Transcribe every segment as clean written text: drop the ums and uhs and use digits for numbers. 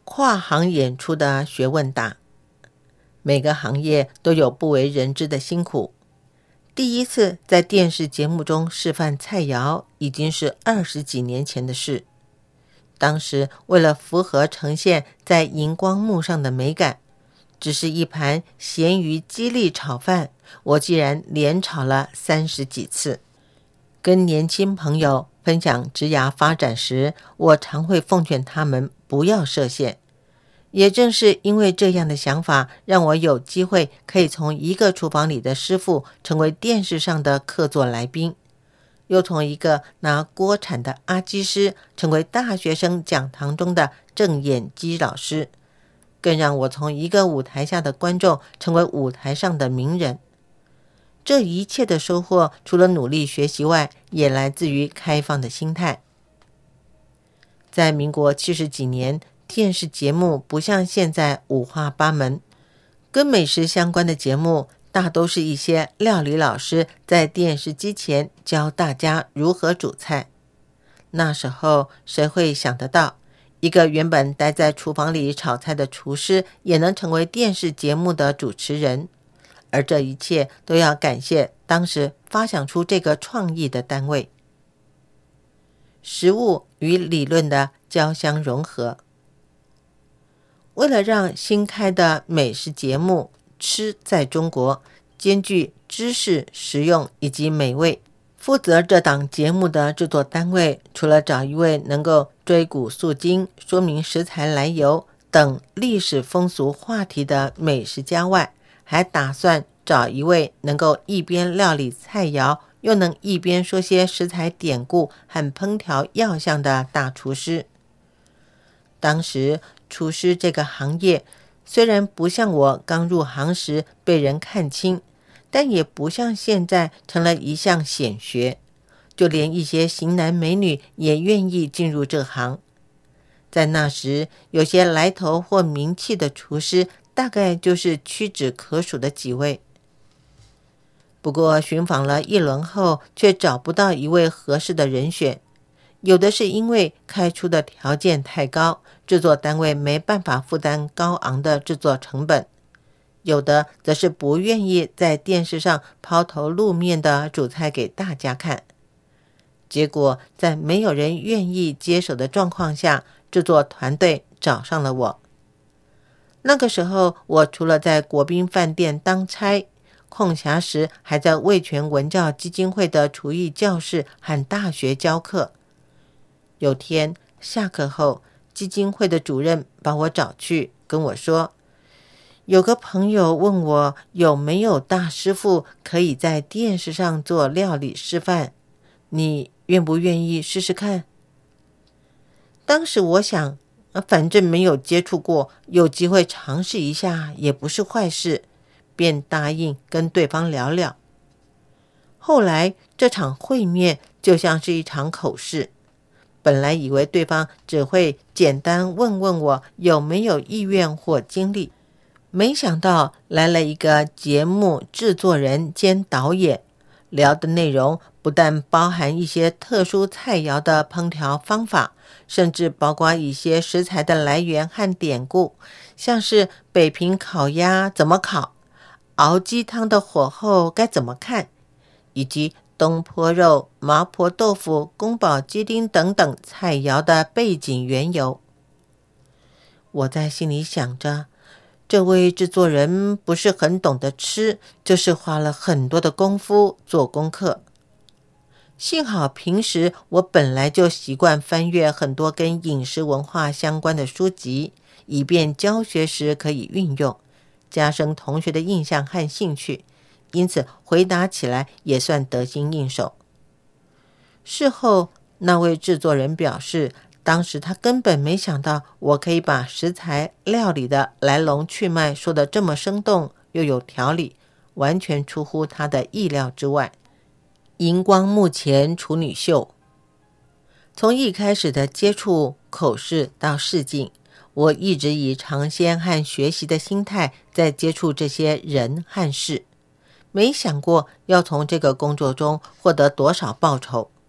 跨行演出的学问大，每个行业都有不为人知的辛苦。第一次在电视节目中示范菜肴已经是20几年前的事。当时为了符合呈现在荧光幕上的美感，只是一盘咸鱼鸡粒炒饭，我竟然连炒了30几次。跟年轻朋友分享职涯发展时，我常会奉劝他们不要设限。也正是因为这样的想法，让我有机会可以从一个厨房里的师傅成为电视上的客座来宾，又从一个拿锅铲的阿基师成为大学生讲堂中的正眼基老师，更让我从一个舞台下的观众成为舞台上的名人。这一切的收获，除了努力学习外，也来自于开放的心态。在民国70几年，电视节目不像现在五花八门，跟美食相关的节目大都是一些料理老师在电视机前教大家如何煮菜。那时候谁会想得到，一个原本待在厨房里炒菜的厨师也能成为电视节目的主持人？而这一切都要感谢当时发想出这个创意的单位。实务与理论的交相融合。为了让新开的美食节目吃在中国兼具知识、实用以及美味，负责这档节目的制作单位，除了找一位能够追古溯今、说明食材来由等历史风俗话题的美食家外，还打算找一位能够一边料理菜肴，又能一边说些食材典故和烹调要项的大厨师。当时厨师这个行业虽然不像我刚入行时被人看轻，但也不像现在成了一项显学，就连一些型男美女也愿意进入这行。在那时，有些来头或名气的厨师大概就是屈指可数的几位。不过寻访了一轮后，却找不到一位合适的人选。有的是因为开出的条件太高，制作单位没办法负担高昂的制作成本；有的则是不愿意在电视上抛头露面的煮菜给大家看。结果在没有人愿意接手的状况下，制作团队找上了我。那个时候，我除了在国宾饭店当差，空暇时还在味全文教基金会的厨艺教室和大学教课。有天下课后，基金会的主任把我找去，跟我说，有个朋友问我有没有大师傅可以在电视上做料理示范，你愿不愿意试试看？当时我想，反正没有接触过，有机会尝试一下也不是坏事，便答应跟对方聊聊。后来这场会面就像是一场口试，本来以为对方只会简单问问我有没有意愿或经历，没想到来了一个节目制作人兼导演，聊的内容不但包含一些特殊菜肴的烹调方法，甚至包括一些食材的来源和典故，像是北平烤鸭怎么烤，熬鸡汤的火候该怎么看，以及东坡肉、麻婆豆腐、宫保鸡丁等等菜肴的背景缘由。我在心里想着，这位制作人不是很懂得吃，就是花了很多的功夫做功课。幸好平时我本来就习惯翻阅很多跟饮食文化相关的书籍，以便教学时可以运用，加深同学的印象和兴趣，因此回答起来也算得心应手。事后那位制作人表示，当时他根本没想到我可以把食材料理的来龙去脉说得这么生动又有条理，完全出乎他的意料之外。荧光幕前处女秀，从一开始的接触口试到试镜，我一直以尝鲜和学习的心态在接触这些人和事，没想过要从这个工作中获得多少报酬。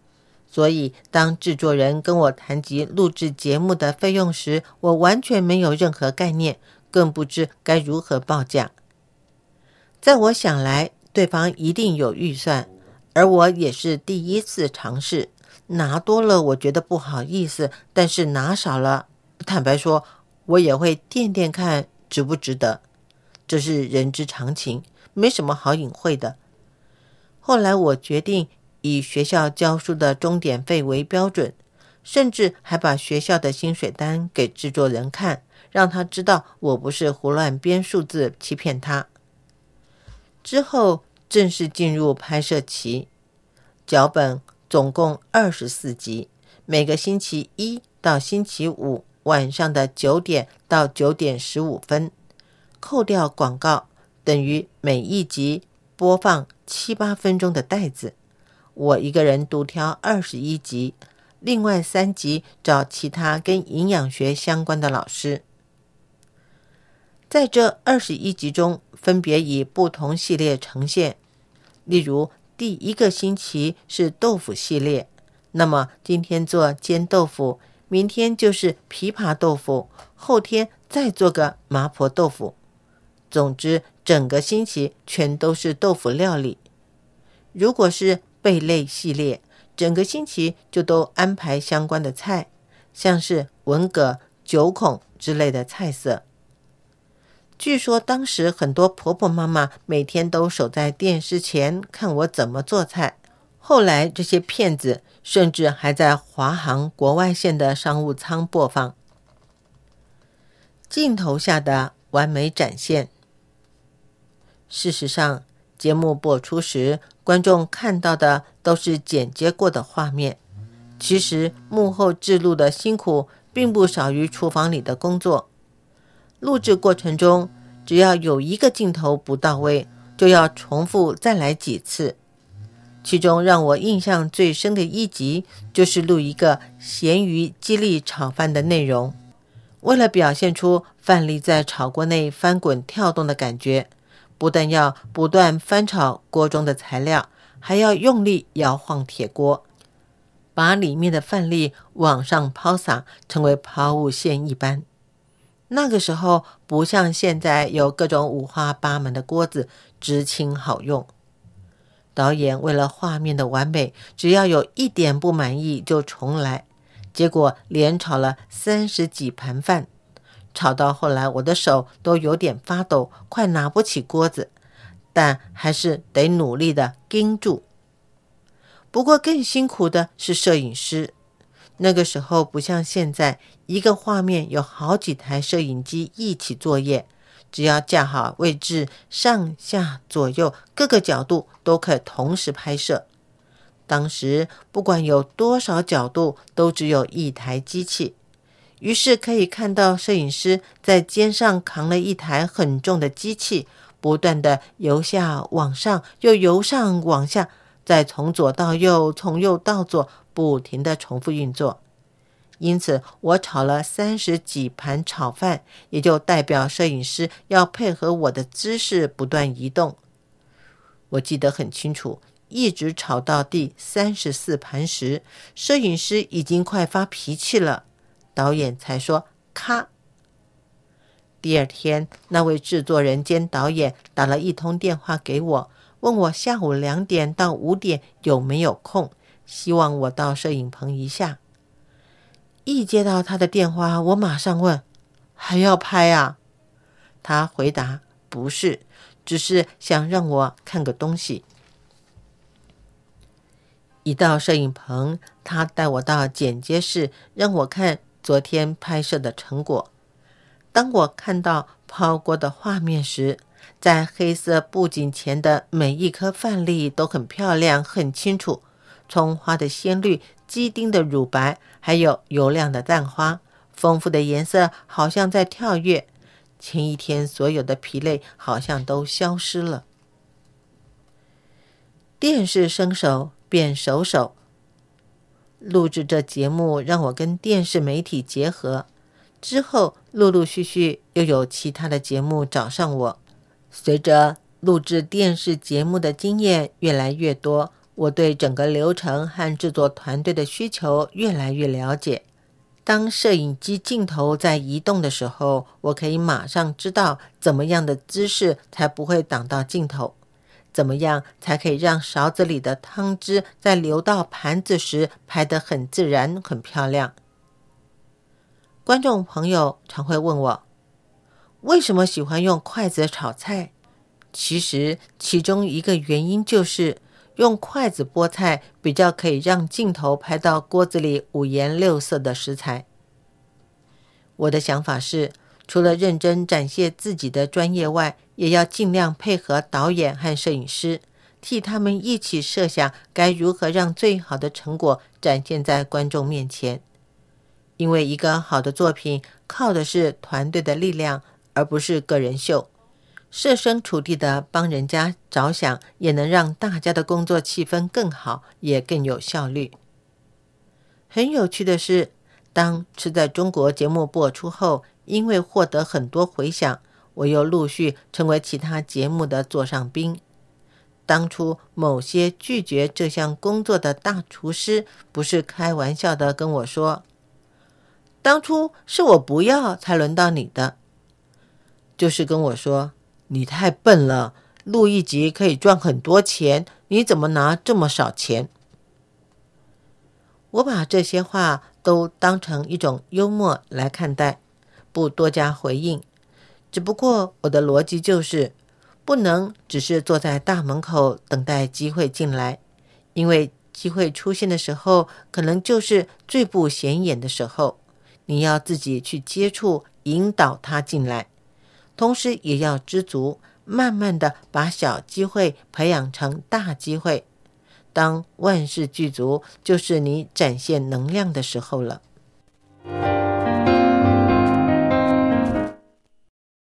所以当制作人跟我谈及录制节目的费用时，我完全没有任何概念，更不知该如何报价。在我想来，对方一定有预算，而我也是第一次尝试，拿多了我觉得不好意思，但是拿少了，坦白说，我也会掂掂看值不值得。这是人之常情，没什么好隐晦的。后来我决定以学校教书的钟点费为标准，甚至还把学校的薪水单给制作人看，让他知道我不是胡乱编数字欺骗他。之后正式进入拍摄期，脚本总共24集，每个星期一到星期五晚上的9点到9点15分，扣掉广告，等于每一集播放7-8分钟的带子。我一个人独挑21集，另外3集找其他跟营养学相关的老师。在这21集中，分别以不同系列呈现。例如，第一个星期是豆腐系列，那么今天做煎豆腐，明天就是枇杷豆腐，后天再做个麻婆豆腐。总之，整个星期全都是豆腐料理。如果是贝类系列，整个星期就都安排相关的菜，像是文蛤、九孔之类的菜色。据说当时很多婆婆妈妈每天都守在电视前看我怎么做菜，后来这些片子甚至还在华航国外线的商务舱播放。镜头下的完美展现。事实上，节目播出时，观众看到的都是剪接过的画面。其实幕后制录的辛苦并不少于厨房里的工作。录制过程中，只要有一个镜头不到位，就要重复再来几次。其中让我印象最深的一集，就是录一个咸鱼鸡粒炒饭的内容。为了表现出饭粒在炒锅内翻滚跳动的感觉，不但要不断翻炒锅中的材料，还要用力摇晃铁锅，把里面的饭粒往上抛洒，成为抛物线一般。那个时候不像现在有各种五花八门的锅子，知轻好用。导演为了画面的完美，只要有一点不满意就重来，结果连炒了30几盘饭，炒到后来我的手都有点发抖，快拿不起锅子，但还是得努力的盯住。不过更辛苦的是摄影师。那个时候不像现在，一个画面有好几台摄影机一起作业，只要架好位置，上下左右各个角度都可以同时拍摄。当时不管有多少角度，都只有一台机器，于是可以看到摄影师在肩上扛了一台很重的机器，不断的由下往上，又由上往下，再从左到右，从右到左，不停地重复运作。因此我炒了30几盘炒饭，也就代表摄影师要配合我的姿势不断移动。我记得很清楚，一直炒到第34盘时，摄影师已经快发脾气了，导演才说咔。第二天，那位制作人兼导演打了一通电话给我，问我下午2点到5点有没有空，希望我到摄影棚一下。一接到他的电话，我马上问，还要拍啊？他回答，不是，只是想让我看个东西。一到摄影棚，他带我到剪接室，让我看昨天拍摄的成果。当我看到抛锅的画面时，在黑色布景前的每一颗饭粒都很漂亮，很清楚，葱花的鲜绿，鸡丁的乳白，还有油亮的蛋花，丰富的颜色好像在跳跃。前一天所有的疲累好像都消失了。电视生手变熟手。录制这节目让我跟电视媒体结合，之后陆陆续续又有其他的节目找上我。随着录制电视节目的经验越来越多， 我对整个流程和制作团队的需求越来越了解。当摄影机镜头在移动的时候，我可以马上知道怎么样的姿势才不会挡到镜头，怎么样才可以让勺子里的汤汁在流到盘子时拍得很自然、很漂亮。观众朋友常会问我，为什么喜欢用筷子炒菜？其实其中一个原因就是用筷子剥菜比较可以让镜头拍到锅子里五颜六色的食材。我的想法是，除了认真展现自己的专业外，也要尽量配合导演和摄影师，替他们一起设想该如何让最好的成果展现在观众面前。因为一个好的作品靠的是团队的力量，而不是个人秀。设身处地的帮人家着想，也能让大家的工作气氛更好，也更有效率。很有趣的是，当吃在中国节目播出后，因为获得很多回响，我又陆续成为其他节目的座上宾。当初某些拒绝这项工作的大厨师，不是开玩笑的跟我说，当初是我不要才轮到你的，就是跟我说，你太笨了，录一集可以赚很多钱，你怎么拿这么少钱？我把这些话都当成一种幽默来看待，不多加回应。只不过我的逻辑就是，不能只是坐在大门口等待机会进来，因为机会出现的时候，可能就是最不显眼的时候，你要自己去接触，引导它进来。同时也要知足，慢慢的把小机会培养成大机会。当万事俱足，就是你展现能量的时候了。